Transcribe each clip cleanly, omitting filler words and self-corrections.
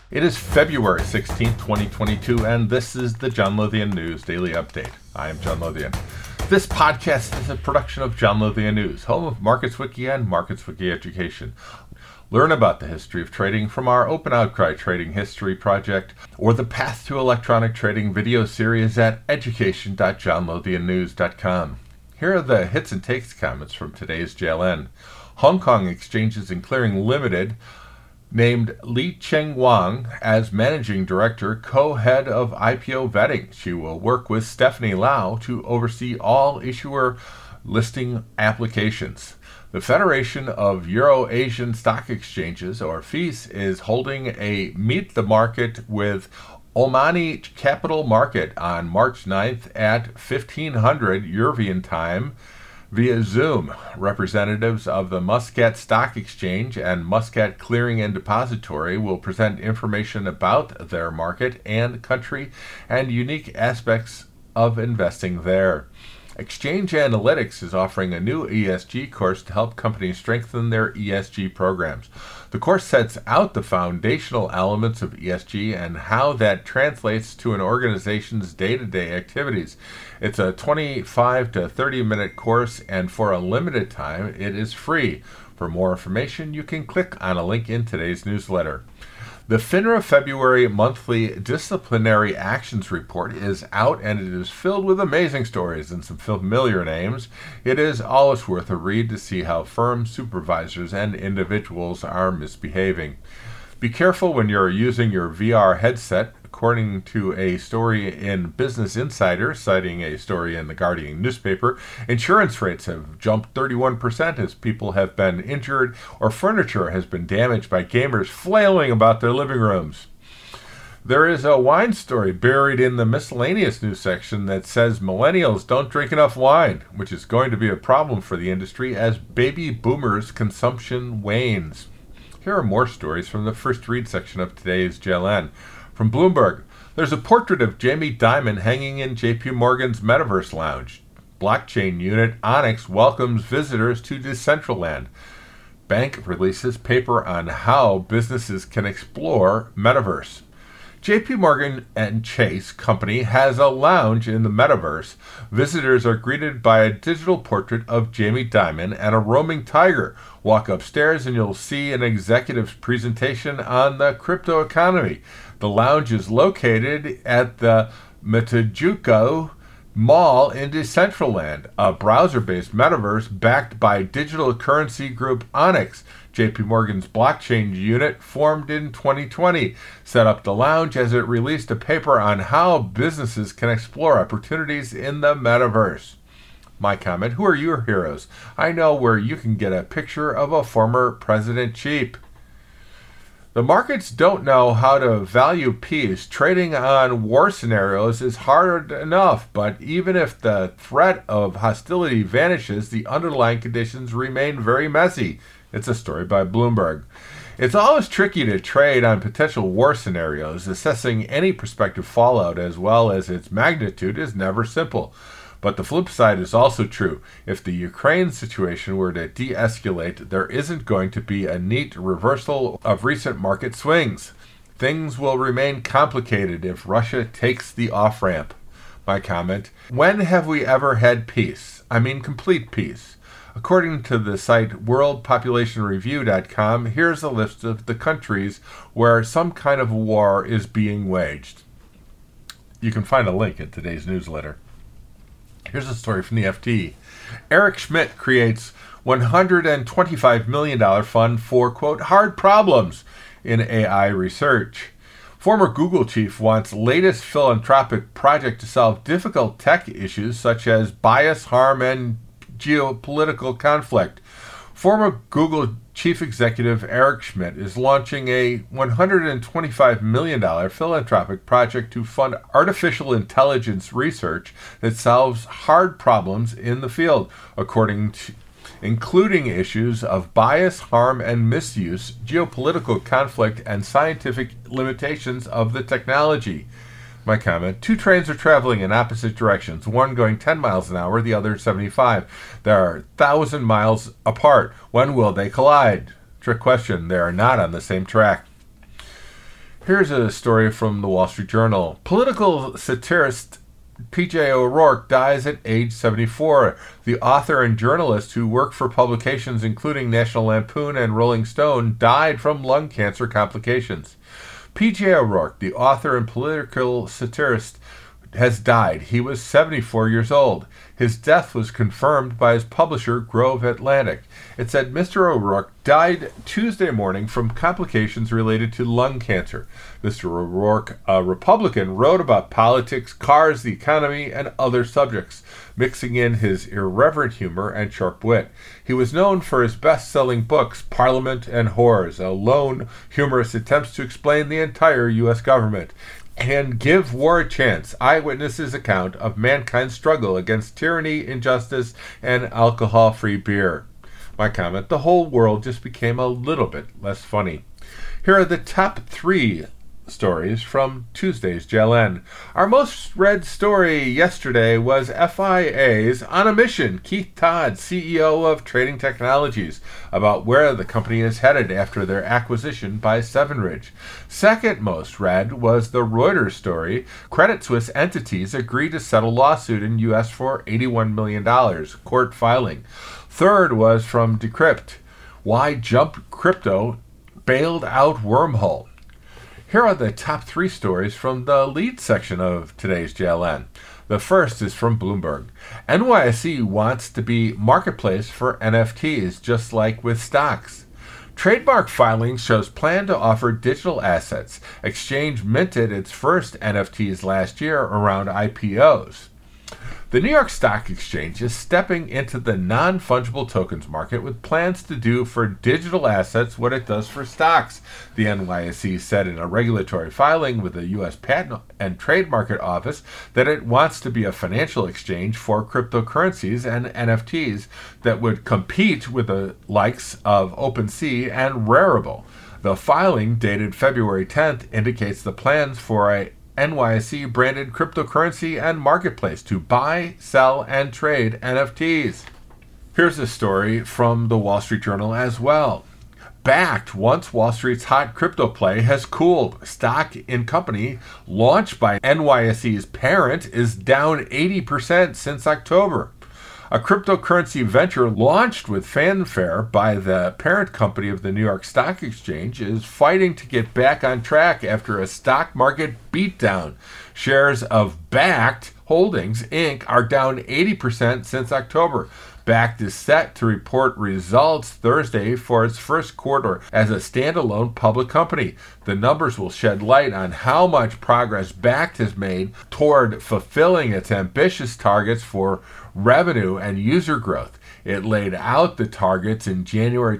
It is February 16th, 2022, and this is the John Lothian News Daily Update. I am John Lothian. This podcast is a production of John Lothian News, home of MarketsWiki and MarketsWiki Education. Learn about the history of trading from our Open Outcry Trading History project or the Path to Electronic Trading video series at education.johnlothiannews.com. Here are the hits and takes comments from today's JLN. Hong Kong Exchanges and Clearing Limited named Li Cheng Wang as Managing Director, Co-Head of IPO Vetting. She will work with Stephanie Lau to oversee all issuer listing applications. The Federation of Euro-Asian Stock Exchanges, or FEAS, is holding a Meet the Market with Omani Capital Market on March 9th at 1500 European time via Zoom. Representatives of the Muscat Stock Exchange and Muscat Clearing and Depository will present information about their market and country and unique aspects of investing there. Exchange Analytics is offering a new ESG course to help companies strengthen their ESG programs. The course sets out the foundational elements of ESG and how that translates to an organization's day-to-day activities. It's a 25 to 30-minute course, and for a limited time, it is free. For more information, you can click on a link in today's newsletter. The FINRA February Monthly Disciplinary Actions Report is out, and it is filled with amazing stories and some familiar names. It is always worth a read to see how firms, supervisors, and individuals are misbehaving. Be careful when you're using your VR headset. According to a story in Business Insider, citing a story in the Guardian newspaper, insurance rates have jumped 31% as people have been injured or furniture has been damaged by gamers flailing about their living rooms. There is a wine story buried in the miscellaneous news section that says millennials don't drink enough wine, which is going to be a problem for the industry as baby boomers' consumption wanes. Here are more stories from the first read section of today's JLN. From Bloomberg, there's a portrait of Jamie Dimon hanging in JP Morgan's Metaverse Lounge. Blockchain unit Onyx welcomes visitors to Decentraland. Bank releases paper on how businesses can explore Metaverse. JP Morgan and Chase Company has a lounge in the Metaverse. Visitors are greeted by a digital portrait of Jamie Dimon and a roaming tiger. Walk upstairs and you'll see an executive's presentation on the crypto economy. The lounge is located at the Metajuco Mall in Decentraland, a browser-based metaverse backed by digital currency group Onyx. JP Morgan's blockchain unit, formed in 2020, set up the lounge as it released a paper on how businesses can explore opportunities in the metaverse. My comment: who are your heroes? I know where you can get a picture of a former president cheap. The markets don't know how to value peace. Trading on war scenarios is hard enough, but even if the threat of hostility vanishes, the underlying conditions remain very messy. It's a story by Bloomberg. It's always tricky to trade on potential war scenarios. Assessing any prospective fallout as well as its magnitude is never simple. But the flip side is also true. If the Ukraine situation were to de-escalate, there isn't going to be a neat reversal of recent market swings. Things will remain complicated if Russia takes the off-ramp. My comment: when have we ever had peace? I mean complete peace. According to the site worldpopulationreview.com, here's a list of the countries where some kind of war is being waged. You can find a link in today's newsletter. Here's a story from the FT. Eric Schmidt creates $125 million fund for, quote, hard problems in AI research. Former Google chief wants latest philanthropic project to solve difficult tech issues such as bias, harm, and geopolitical conflict. Former Google chief executive Eric Schmidt is launching a $125 million philanthropic project to fund artificial intelligence research that solves hard problems in the field, including issues of bias, harm, and misuse, geopolitical conflict, and scientific limitations of the technology. My comment: two trains are traveling in opposite directions, one going 10 miles an hour, the other 75. They are 1,000 miles apart. When will they collide? Trick question. They are not on the same track. Here's a story from the Wall Street Journal. Political satirist P.J. O'Rourke dies at age 74. The author and journalist who worked for publications including National Lampoon and Rolling Stone died from lung cancer complications. P.J. O'Rourke, the author and political satirist, has died. He was 74 years old. His death was confirmed by his publisher, Grove Atlantic. It said Mr. O'Rourke died Tuesday morning from complications related to lung cancer. Mr. O'Rourke, a Republican, wrote about politics, cars, the economy, and other subjects, mixing in his irreverent humor and sharp wit. He was known for his best-selling books, Parliament and Whores, a lone, humorous attempts to explain the entire U.S. government, and Give War a Chance, Eyewitnesses' Account of Mankind's Struggle Against Tyranny, Injustice, and Alcohol-Free Beer. My comment, the whole world just became a little bit less funny. Here are the top 3 stories from Tuesday's JLN. Our most read story yesterday was FIA's On a Mission, Keith Todd, CEO of Trading Technologies, about where the company is headed after their acquisition by Seven Ridge. Second most read was the Reuters story, Credit Suisse entities agree to settle lawsuit in U.S. for $81 million, court filing. Third was from Decrypt, why Jump Crypto bailed out Wormhole. Here are the top 3 stories from the lead section of today's JLN. The first is from Bloomberg. NYSE wants to be marketplace for NFTs, just like with stocks. Trademark filing shows plan to offer digital assets. Exchange minted its first NFTs last year around IPOs. The New York Stock Exchange is stepping into the non-fungible tokens market with plans to do for digital assets what it does for stocks, the NYSE said in a regulatory filing with the U.S. Patent and Trademark Office that it wants to be a financial exchange for cryptocurrencies and NFTs that would compete with the likes of OpenSea and Rarible. The filing, dated February 10th, indicates the plans for a NYSE branded cryptocurrency and marketplace to buy, sell, and trade NFTs. Here's a story from the Wall Street Journal as well. Bakkt, once Wall Street's hot crypto play, has cooled. Stock in company launched by NYSE's parent is down 80% since October. A cryptocurrency venture launched with fanfare by the parent company of the New York Stock Exchange is fighting to get back on track after a stock market beatdown. Shares of Bakkt Holdings, Inc. are down 80% since October. Bakkt is set to report results Thursday for its first quarter as a standalone public company. The numbers will shed light on how much progress Bakkt has made toward fulfilling its ambitious targets for revenue and user growth. It laid out the targets in January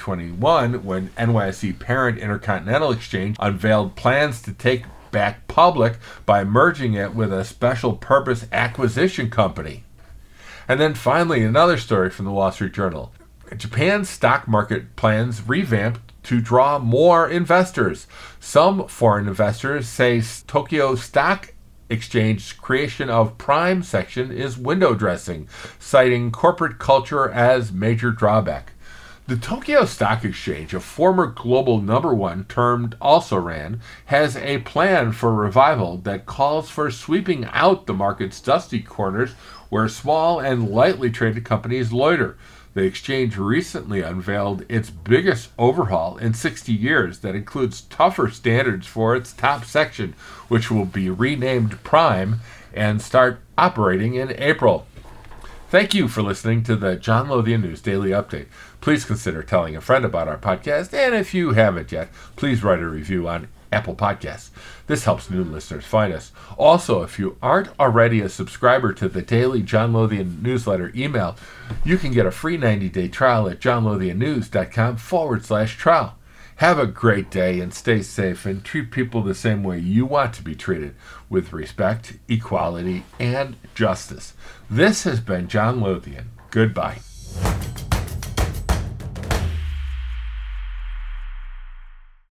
2021 when NYSE parent Intercontinental Exchange unveiled plans to take Bakkt public by merging it with a special purpose acquisition company. And then finally, another story from the Wall Street Journal. Japan's stock market plans revamped to draw more investors. Some foreign investors say Tokyo Stock Exchange's creation of Prime section is window dressing, citing corporate culture as major drawback. The Tokyo Stock Exchange, a former global #1 termed also-ran, has a plan for revival that calls for sweeping out the market's dusty corners where small and lightly traded companies loiter. The exchange recently unveiled its biggest overhaul in 60 years that includes tougher standards for its top section, which will be renamed Prime and start operating in April. Thank you for listening to the John Lothian News Daily Update. Please consider telling a friend about our podcast, and if you haven't yet, please write a review on Apple Podcasts. This helps new listeners find us. Also, if you aren't already a subscriber to the daily John Lothian newsletter email, you can get a free 90-day trial at johnlothiannews.com/trial. Have a great day and stay safe and treat people the same way you want to be treated, with respect, equality, and justice. This has been John Lothian. Goodbye.